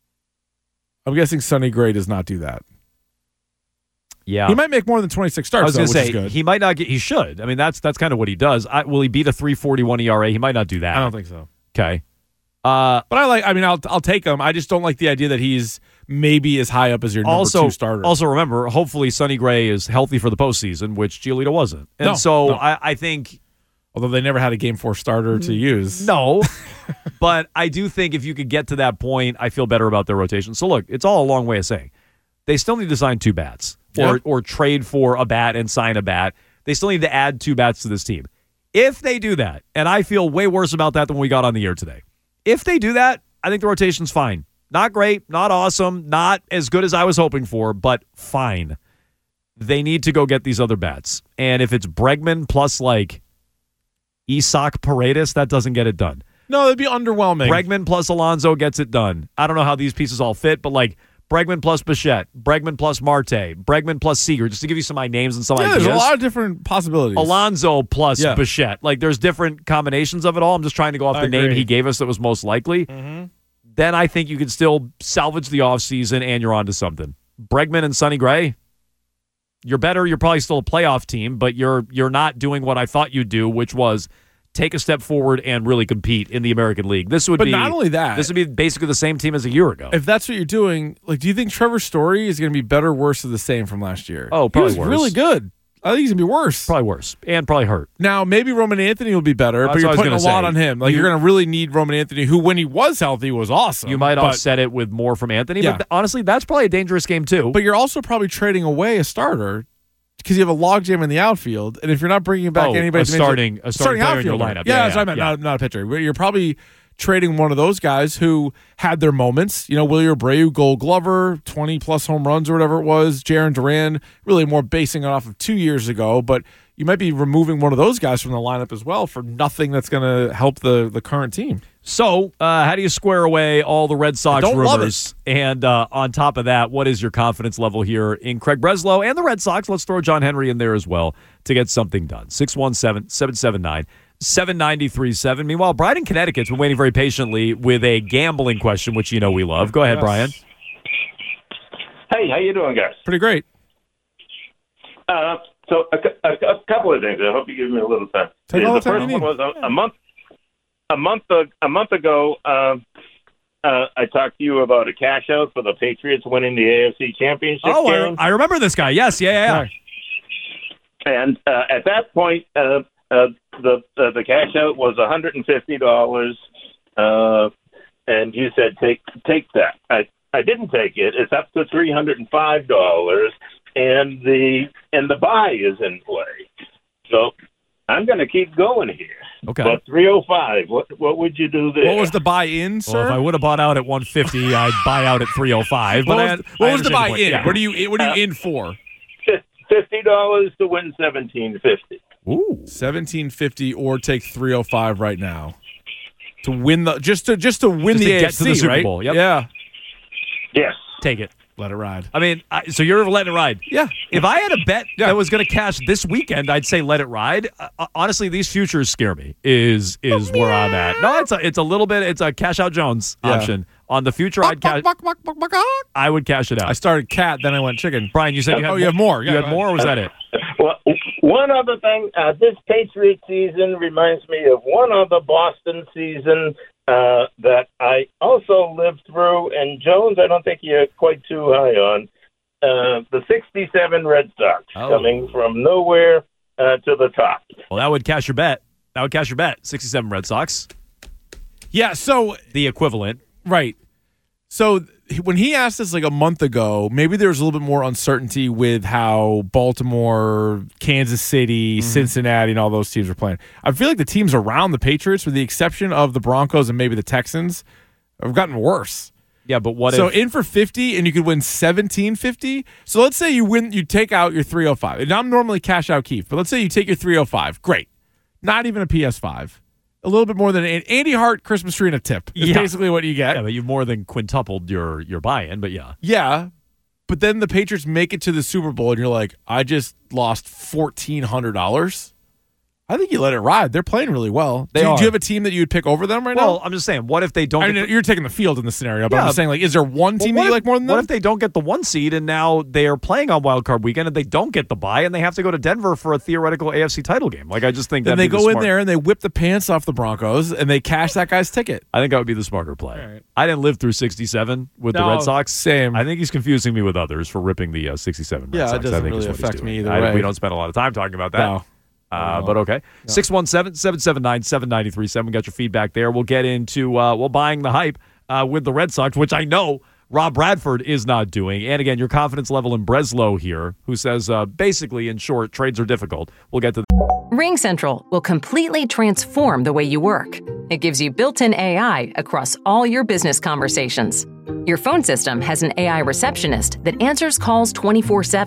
I'm guessing Sonny Gray does not do that. Yeah, he might make more than 26 starts. I was going to say which is good. He might not get. He should. I mean, that's kind of what he does. Will he beat a 3.41 ERA? He might not do that. I don't think so. Okay. But I'll take him. I just don't like the idea that he's maybe as high up as your number 2 starter. Also, remember, hopefully Sonny Gray is healthy for the postseason, which Giolito wasn't. And I think... Although they never had a Game 4 starter to use. No. But I do think if you could get to that point, I feel better about their rotation. So, look, it's all a long way of saying. They still need to sign 2 bats or trade for a bat and sign a bat. They still need to add 2 bats to this team. If they do that, and I feel way worse about that than we got on the air today, if they do that, I think the rotation's fine. Not great, not awesome, not as good as I was hoping for, but fine. they need to go get these other bats. And if it's Bregman plus like Isak Paredes, that doesn't get it done. No, that'd be underwhelming. Bregman plus Alonso gets it done. I don't know how these pieces all fit, but like Bregman plus Bichette, Bregman plus Marte, Bregman plus Seager, just to give you some names and some ideas. There's a lot of different possibilities. Alonso plus Bichette. Like, there's different combinations of it all. I'm just trying to go off the name he gave us that was most likely. Mm-hmm. Then I think you can still salvage the offseason and you're onto something. Bregman and Sonny Gray, you're better. You're probably still a playoff team, but you're not doing what I thought you'd do, which was take a step forward and really compete in the American League. But not only that, this would be basically the same team as a year ago. If that's what you're doing, like, do you think Trevor Story is going to be better, worse, or the same from last year? Oh, probably he was worse. Really good. I think he's going to be worse. Probably worse. And probably hurt. Now, maybe Roman Anthony will be better, but you're putting a lot on him. Like, you're going to really need Roman Anthony, who, when he was healthy, was awesome. You might offset it with more from Anthony, but honestly, that's probably a dangerous game, too. But you're also probably trading away a starter because you have a logjam in the outfield, and if you're not bringing back anybody, a starting player in your lineup. Yeah, that's what I meant. Not a pitcher. But you're probably trading one of those guys who had their moments. You know, Willie Abreu, Gold Glover, 20-plus home runs or whatever it was. Jarren Duran, really more basing it off of 2 years ago. But you might be removing one of those guys from the lineup as well for nothing that's going to help the current team. So, how do you square away all the Red Sox rumors? And on top of that, what is your confidence level here in Craig Breslow and the Red Sox? Let's throw John Henry in there as well to get something done. 617-779-7937. Meanwhile, Brian in Connecticut's been waiting very patiently with a gambling question, which you know we love. Go ahead, Brian. Hey, how you doing, guys? Pretty great. So a couple of things. I hope you give me a little time. Take all the time first you one need. was a month ago. I talked to you about a cash out for the Patriots winning the AFC Championship game. I remember this guy. Yes, yeah. And at that point, the cash out was $150, and you said take that. I didn't take it. It's up to $305, and the buy is in play. So I'm going to keep going here. Okay. But 305, what would you do there? What was the buy-in, sir? Well, if I would have bought out at 150, I'd buy out at 305. What was the buy-in? Yeah. What are you in for? $50 to win $17.50. Ooh, $17.50 or take 305 right now to win the just to win the AFC, get to the Super right? Bowl. Yep. Yeah. Yes. Take it. Let it ride. I mean, so you're letting it ride. Yeah. If I had a bet that was going to cash this weekend, I'd say let it ride. Honestly, these futures scare me. Is where I'm at. No, it's a little bit. It's a cash out Jones option on the future. I would cash it out. I started cat, then I went chicken. Brian, you said you had you have more. You had more, or was that it? Well, one other thing. This Patriot season reminds me of one other Boston season that I also lived through. And Jones, I don't think you're quite too high on. The 67 Red Sox coming from nowhere to the top. Well, that would cash your bet. 67 Red Sox. Yeah, so the equivalent. Right. So when he asked us like a month ago, maybe there was a little bit more uncertainty with how Baltimore, Kansas City, Cincinnati, and all those teams are playing. I feel like the teams around the Patriots, with the exception of the Broncos and maybe the Texans, have gotten worse. Yeah, but what so if... in for 50 and you could win $17.50? So let's say you win, you take out your 305. And I'm normally cash out Keith, but let's say you take your 305. Great. Not even a PS5. A little bit more than an Andy Hart Christmas tree and a tip is basically what you get. Yeah, but you've more than quintupled your buy-in, but yeah. Yeah, but then the Patriots make it to the Super Bowl, and you're like, I just lost $1,400. I think you let it ride. They're playing really well. Do you have a team that you would pick over them right now? Well, I'm just saying, what if they don't... I mean, you're taking the field in the scenario, but I'm just saying, like, is there one team that you like more than them? What if they don't get the 1 seed and now they are playing on Wild Card Weekend and they don't get the bye and they have to go to Denver for a theoretical AFC title game? Like, I just think then they go in there and they whip the pants off the Broncos and they cash that guy's ticket. I think that would be the smarter play. Right. I didn't live through 67 with the Red Sox. Same. I think he's confusing me with others for ripping the 67 Red Sox. Yeah, it doesn't really affect me either way. We don't spend a lot of time talking about that. No. But okay. 617-779-7937. Got your feedback there. We'll get into buying the hype with the Red Sox, which I know Rob Bradford is not doing. And again, your confidence level in Breslow here, who says basically, in short, trades are difficult. We'll get to RingCentral will completely transform the way you work. It gives you built-in AI across all your business conversations. Your phone system has an AI receptionist that answers calls 24/7.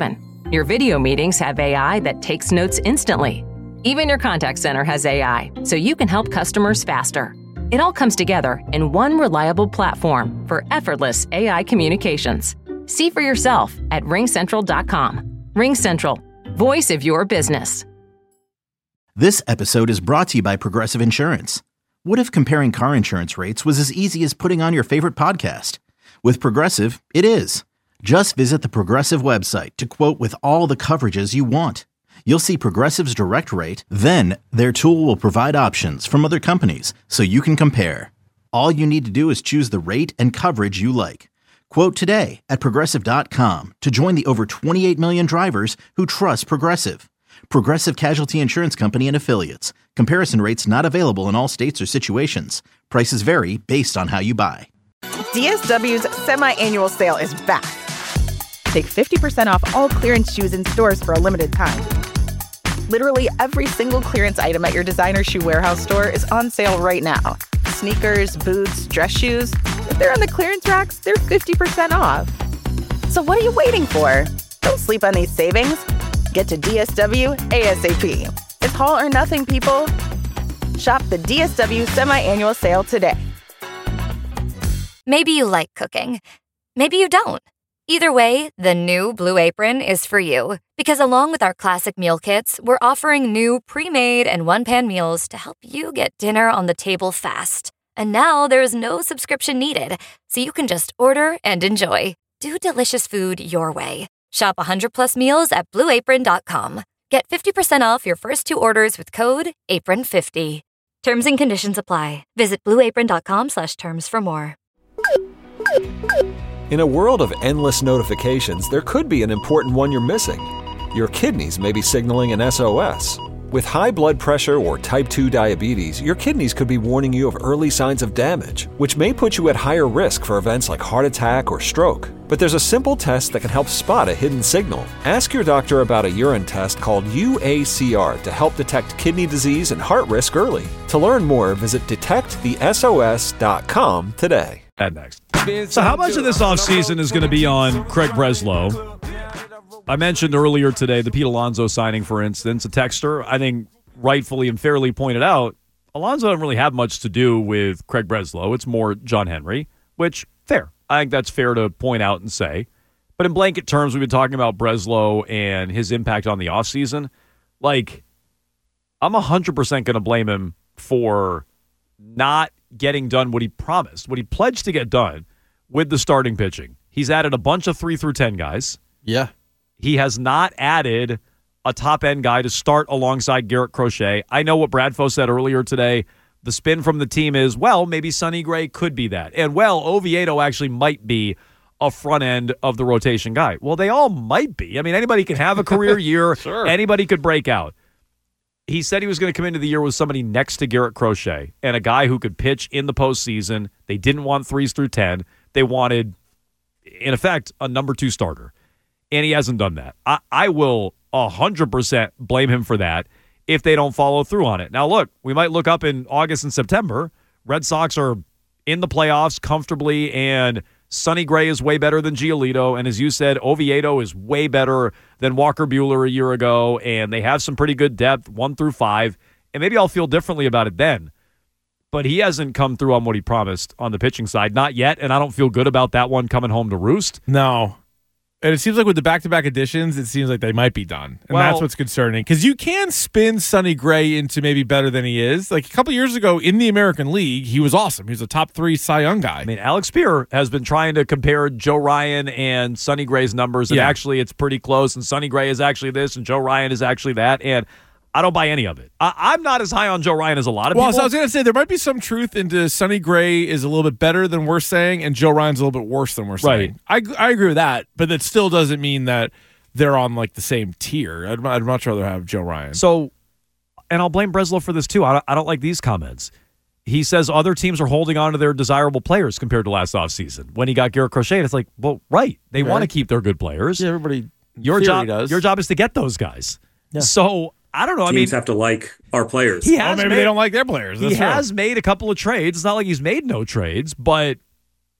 Your video meetings have AI that takes notes instantly. Even your contact center has AI, so you can help customers faster. It all comes together in one reliable platform for effortless AI communications. See for yourself at RingCentral.com. RingCentral, voice of your business. This episode is brought to you by Progressive Insurance. What if comparing car insurance rates was as easy as putting on your favorite podcast? With Progressive, it is. Just visit the Progressive website to quote with all the coverages you want. You'll see Progressive's direct rate, then their tool will provide options from other companies so you can compare. All you need to do is choose the rate and coverage you like. Quote today at Progressive.com to join the over 28 million drivers who trust Progressive. Progressive Casualty Insurance Company and Affiliates. Comparison rates not available in all states or situations. Prices vary based on how you buy. DSW's semi-annual sale is back. Take 50% off all clearance shoes in stores for a limited time. Literally every single clearance item at your designer shoe warehouse store is on sale right now. Sneakers, boots, dress shoes. If they're on the clearance racks, they're 50% off. So what are you waiting for? Don't sleep on these savings. Get to DSW ASAP. It's all or nothing, people. Shop the DSW semi-annual sale today. Maybe you like cooking. Maybe you don't. Either way, the new Blue Apron is for you. Because along with our classic meal kits, we're offering new pre-made and one-pan meals to help you get dinner on the table fast. And now there's no subscription needed, so you can just order and enjoy. Do delicious food your way. Shop 100+ meals at BlueApron.com. Get 50% off your first 2 orders with code APRON50. Terms and conditions apply. Visit BlueApron.com/terms for more. In a world of endless notifications, there could be an important one you're missing. Your kidneys may be signaling an SOS. With high blood pressure or type 2 diabetes, your kidneys could be warning you of early signs of damage, which may put you at higher risk for events like heart attack or stroke. But there's a simple test that can help spot a hidden signal. Ask your doctor about a urine test called UACR to help detect kidney disease and heart risk early. To learn more, visit detectthesos.com today. And next. So how much of this offseason is going to be on Craig Breslow? I mentioned earlier today the Pete Alonso signing, for instance. A texter, I think, rightfully and fairly pointed out, Alonso doesn't really have much to do with Craig Breslow. It's more John Henry, which, fair. I think that's fair to point out and say. But in blanket terms, we've been talking about Breslow and his impact on the offseason. Like, I'm 100% going to blame him for not getting done what he promised, what he pledged to get done with the starting pitching. He's added a bunch of 3 through 10 guys. Yeah. He has not added a top-end guy to start alongside Garrett Crochet. I know what Bradfo said earlier today. The spin from the team is, well, maybe Sonny Gray could be that. And, well, Oviedo actually might be a front end of the rotation guy. Well, they all might be. I mean, anybody can have a career year. Sure. Anybody could break out. He said he was going to come into the year with somebody next to Garrett Crochet and a guy who could pitch in the postseason. They didn't want 3s through 10. They wanted, in effect, a number 2 starter. And he hasn't done that. I will 100% blame him for that if they don't follow through on it. Now, look, we might look up in August and September. Red Sox are in the playoffs comfortably, and Sonny Gray is way better than Giolito. And as you said, Oviedo is way better than Walker Buehler a year ago, and they have some pretty good depth, 1 through 5. And maybe I'll feel differently about it then. But he hasn't come through on what he promised on the pitching side. Not yet, and I don't feel good about that one coming home to roost. No. And it seems like with the back-to-back additions, it seems like they might be done. And that's what's concerning. Because you can spin Sonny Gray into maybe better than he is. Like a couple years ago in the American League, he was awesome. He was a top 3 Cy Young guy. I mean, Alex Spear has been trying to compare Joe Ryan and Sonny Gray's numbers, and actually it's pretty close, and Sonny Gray is actually this, and Joe Ryan is actually that, and I don't buy any of it. I'm not as high on Joe Ryan as a lot of people. Well, so I was going to say, there might be some truth into Sonny Gray is a little bit better than we're saying, and Joe Ryan's a little bit worse than we're saying. I agree with that, but that still doesn't mean that they're on like the same tier. I'd much rather have Joe Ryan. So, and I'll blame Breslow for this too. I don't like these comments. He says other teams are holding on to their desirable players compared to last offseason. When he got Garrett Crochet, it's like, well, right. They want to keep their good players. Yeah, everybody your job does. Your job is to get those guys. Yeah. So, I don't know. Teams have to like our players. Maybe they don't like their players. He has made a couple of trades. It's not like he's made no trades, but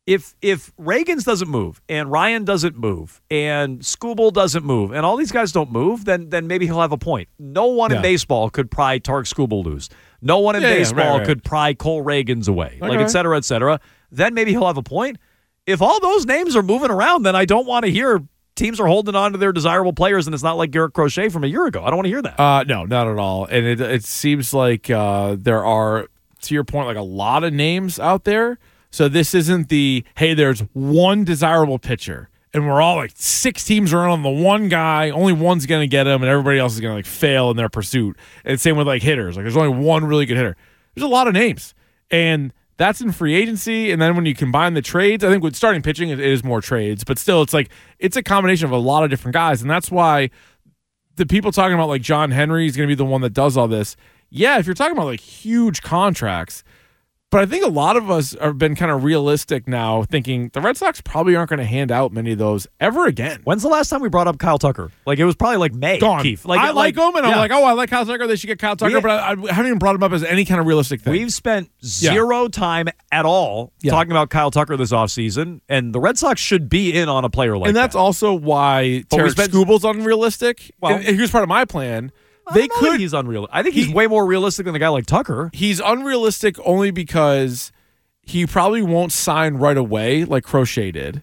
If Reagans doesn't move and Ryan doesn't move and Skubal doesn't move and all these guys don't move, then maybe he'll have a point. No one in baseball could pry Tarek Skubal loose. No one in baseball could pry Cole Reagans away, like et cetera, et cetera. Then maybe he'll have a point. If all those names are moving around, then I don't want to hear teams are holding on to their desirable players, and it's not like Garrett Crochet from a year ago. I don't want to hear that. No, not at all. And it seems like there are, to your point, like a lot of names out there. So this isn't hey, there's one desirable pitcher, and we're all like 6 teams are on the one guy. Only one's going to get him, and everybody else is going to like fail in their pursuit. And same with like hitters. Like there's only one really good hitter. There's a lot of names, and that's in free agency. And then when you combine the trades, I think with starting pitching, it is more trades, but still, it's like it's a combination of a lot of different guys, and that's why the people talking about like John Henry is going to be the one that does all this. Yeah, if you're talking about like huge contracts. But I think a lot of us have been kind of realistic now, thinking the Red Sox probably aren't going to hand out many of those ever again. When's the last time we brought up Kyle Tucker? Like, it was probably like May. Gone. Keith. I like him, and I'm like, I like Kyle Tucker. They should get Kyle Tucker, but I haven't even brought him up as any kind of realistic thing. We've spent zero time at all talking about Kyle Tucker this offseason, and the Red Sox should be in on a player like that. And that's also why Tarek Skubal's unrealistic. Well, and here's part of my plan. He's unreal. I think he's way more realistic than a guy like Tucker. He's unrealistic only because he probably won't sign right away like Crochet did.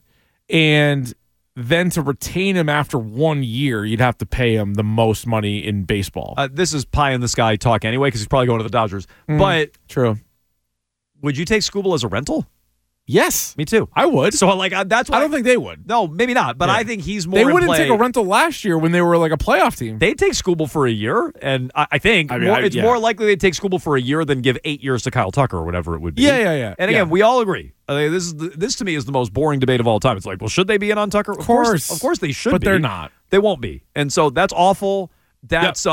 And then to retain him after 1 year, you'd have to pay him the most money in baseball. This is pie in the sky talk anyway because he's probably going to the Dodgers. But true. Would you take Skubal as a rental? Yes. Me too. I would. So like that's why I don't think they would. No, maybe not. But I think he's more They wouldn't in play. take a rental last year when they were like a playoff team. They'd take Skubal for a year, and I think it's more likely they'd take Skubal for a year than give 8 years to Kyle Tucker or whatever it would be. Yeah. And again, we all agree. This to me is the most boring debate of all time. It's like, well, should they be in on Tucker? Of course they should be. But they're not. They won't be. And so that's awful. That's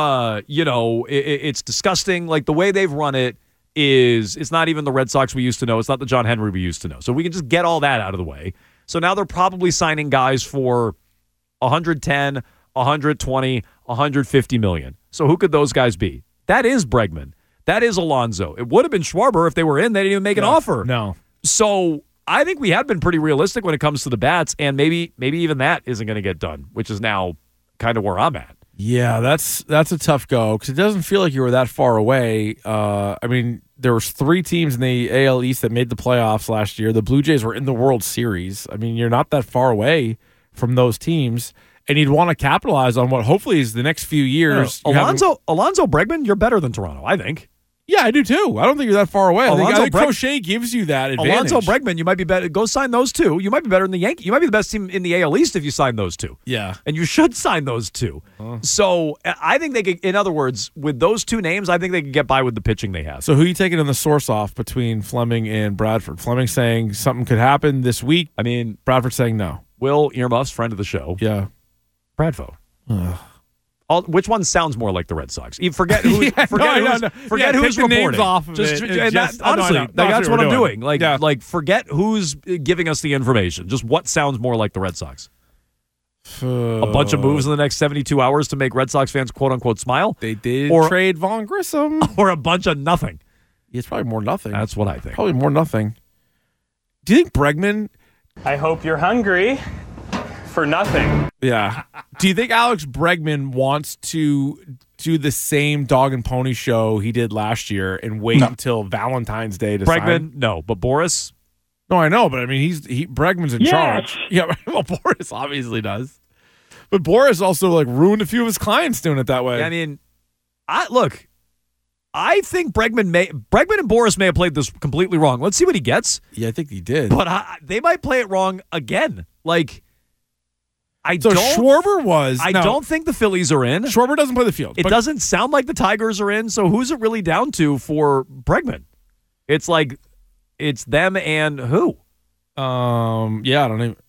it's disgusting. Like the way they've run it's not even the Red Sox we used to know. It's not the John Henry we used to know. So we can just get all that out of the way. So now they're probably signing guys for 110, 120, 150 million. So who could those guys be? That is Bregman. That is Alonso. It would have been Schwarber if they were in. They didn't even make an offer. No. So I think we have been pretty realistic when it comes to the bats, and maybe even that isn't going to get done, which is now kind of where I'm at. Yeah, that's a tough go because it doesn't feel like you were that far away. I mean, there was 3 teams in the AL East that made the playoffs last year. The Blue Jays were in the World Series. I mean, you're not that far away from those teams, and you'd want to capitalize on what hopefully is the next few years. Alonso Bregman, you're better than Toronto, I think. Yeah, I do too. I don't think you're that far away. I think Crochet gives you that advantage. Alonso Bregman, you might be better. Go sign those 2. You might be better than the Yankees. You might be the best team in the AL East if you sign those 2. Yeah. And you should sign those 2. So I think they could, in other words, with those 2 names, I think they could get by with the pitching they have. So who are you taking in the source off between Fleming and Bradford? Fleming saying something could happen this week. I mean, Bradford saying no. Will Earmuffs, friend of the show. Yeah. Bradfo. Which one sounds more like the Red Sox? Forget who's reporting. Names off of honestly, that's what I'm doing. Like, forget who's giving us the information. Just what sounds more like the Red Sox. A bunch of moves in the next 72 hours to make Red Sox fans quote unquote smile. They did trade Vaughn Grissom, or a bunch of nothing. It's probably more nothing. That's what I think. Probably more nothing. Do you think Bregman? I hope you're hungry. For nothing. Yeah. Do you think Alex Bregman wants to do the same dog and pony show he did last year and wait until Valentine's Day to sign? No. But Boris? No, I know, but I mean, Bregman's in charge. Yeah, well, Boris obviously does. But Boris also like ruined a few of his clients doing it that way. I mean, I think Bregman and Boris may have played this completely wrong. Let's see what he gets. Yeah, I think he did. But they might play it wrong again. Like, Schwarber was. I don't think the Phillies are in. Schwarber doesn't play the field. It doesn't sound like the Tigers are in. So who's it really down to for Bregman? It's like it's them and who? Yeah, I don't even.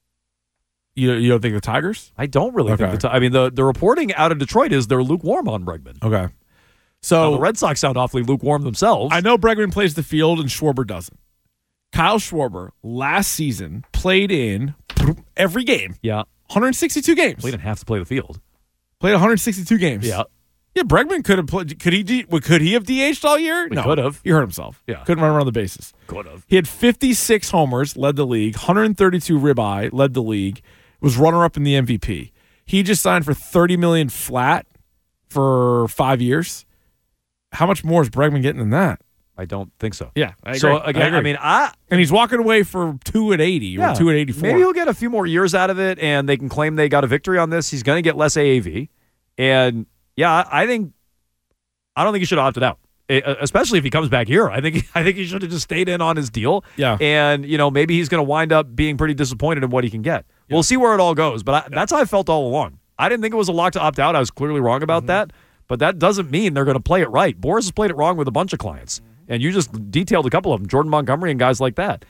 You don't think the Tigers? I don't really think the. I mean, the reporting out of Detroit is they're lukewarm on Bregman. Okay, so the Red Sox sound awfully lukewarm themselves. I know Bregman plays the field and Schwarber doesn't. Kyle Schwarber last season played in every game. Yeah. 162 games. Well, he didn't have to play the field. Played 162 games. Yeah. Yeah, Bregman could have played. Could he have DH'd all year? He could have. He hurt himself. Yeah. Couldn't run around the bases. Could have. He had 56 homers, led the league. 132 ribeye, led the league. Was runner-up in the MVP. He just signed for $30 million flat for 5 years. How much more is Bregman getting than that? I don't think so. Yeah, I agree. So again, and he's walking away for 2 at 80 or 2 at 84. Maybe he'll get a few more years out of it, and they can claim they got a victory on this. He's going to get less AAV, and I don't think he should have opted out, especially if he comes back here. I think he should have just stayed in on his deal. Yeah, and maybe he's going to wind up being pretty disappointed in what he can get. Yeah. We'll see where it all goes, but that's how I felt all along. I didn't think it was a lock to opt out. I was clearly wrong about that, but that doesn't mean they're going to play it right. Boris has played it wrong with a bunch of clients. And you just detailed a couple of them, Jordan Montgomery and guys like that.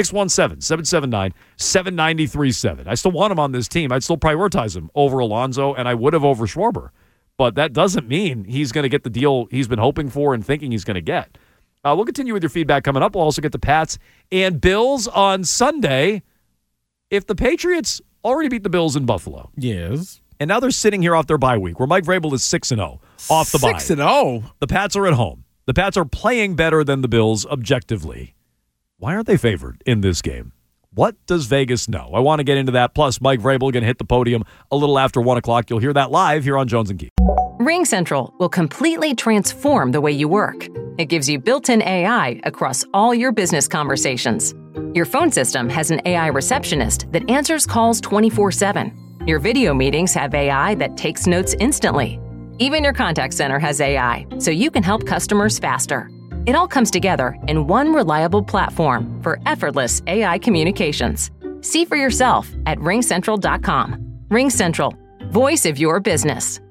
617-779-7937. I still want him on this team. I'd still prioritize him over Alonso, and I would have over Schwarber. But that doesn't mean he's going to get the deal he's been hoping for and thinking he's going to get. We'll continue with your feedback coming up. We'll also get the Pats and Bills on Sunday. If the Patriots already beat the Bills in Buffalo. Yes. And now they're sitting here off their bye week, where Mike Vrabel is 6-0 off the bye. 6-0? The Pats are at home. The Pats are playing better than the Bills objectively. Why aren't they favored in this game? What does Vegas know? I want to get into that. Plus, Mike Vrabel going to hit the podium a little after 1 o'clock. You'll hear that live here on Jones & Keith. RingCentral will completely transform the way you work. It gives you built-in AI across all your business conversations. Your phone system has an AI receptionist that answers calls 24/7. Your video meetings have AI that takes notes instantly. Even your contact center has AI, so you can help customers faster. It all comes together in one reliable platform for effortless AI communications. See for yourself at RingCentral.com. RingCentral, voice of your business.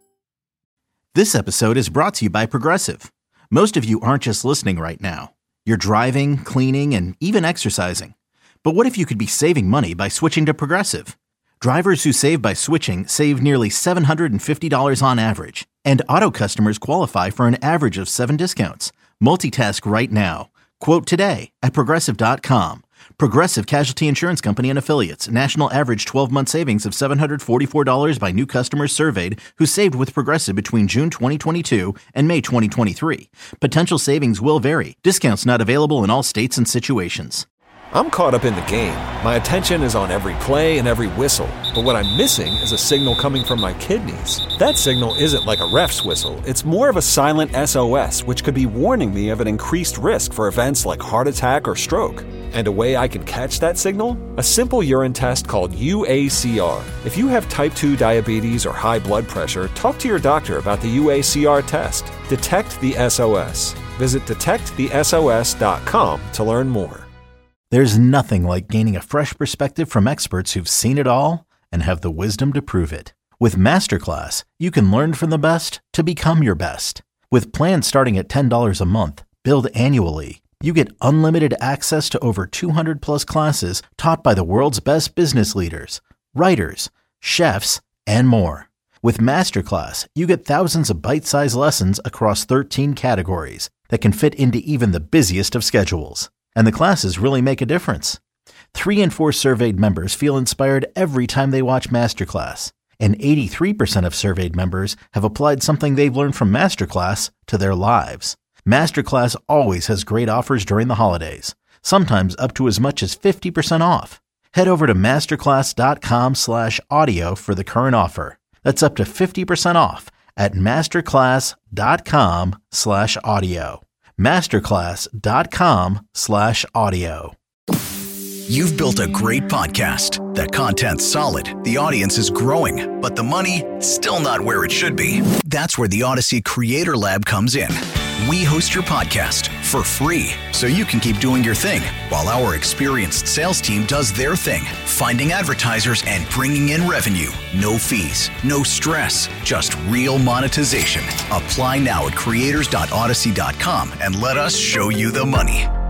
This episode is brought to you by Progressive. Most of you aren't just listening right now. You're driving, cleaning, and even exercising. But what if you could be saving money by switching to Progressive? Drivers who save by switching save nearly $750 on average, and auto customers qualify for an average of 7 discounts. Multitask right now. Quote today at Progressive.com. Progressive Casualty Insurance Company and Affiliates. National average 12-month savings of $744 by new customers surveyed who saved with Progressive between June 2022 and May 2023. Potential savings will vary. Discounts not available in all states and situations. I'm caught up in the game. My attention is on every play and every whistle. But what I'm missing is a signal coming from my kidneys. That signal isn't like a ref's whistle. It's more of a silent SOS, which could be warning me of an increased risk for events like heart attack or stroke. And a way I can catch that signal? A simple urine test called UACR. If you have type 2 diabetes or high blood pressure, talk to your doctor about the UACR test. Detect the SOS. Visit detectthesos.com to learn more. There's nothing like gaining a fresh perspective from experts who've seen it all and have the wisdom to prove it. With Masterclass, you can learn from the best to become your best. With plans starting at $10 a month, billed annually, you get unlimited access to over 200 plus classes taught by the world's best business leaders, writers, chefs, and more. With Masterclass, you get thousands of bite-sized lessons across 13 categories that can fit into even the busiest of schedules. And the classes really make a difference. 3 in 4 surveyed members feel inspired every time they watch Masterclass. And 83% of surveyed members have applied something they've learned from Masterclass to their lives. Masterclass always has great offers during the holidays, sometimes up to as much as 50% off. Head over to masterclass.com/audio for the current offer. That's up to 50% off at masterclass.com/audio. Masterclass.com/audio. You've built a great podcast. The content's solid, the audience is growing, but the money still not where it should be. That's where the Odyssey Creator Lab comes in. We host your podcast for free so you can keep doing your thing while our experienced sales team does their thing, finding advertisers and bringing in revenue. No fees, no stress, just real monetization. Apply now at creators.odyssey.com and let us show you the money.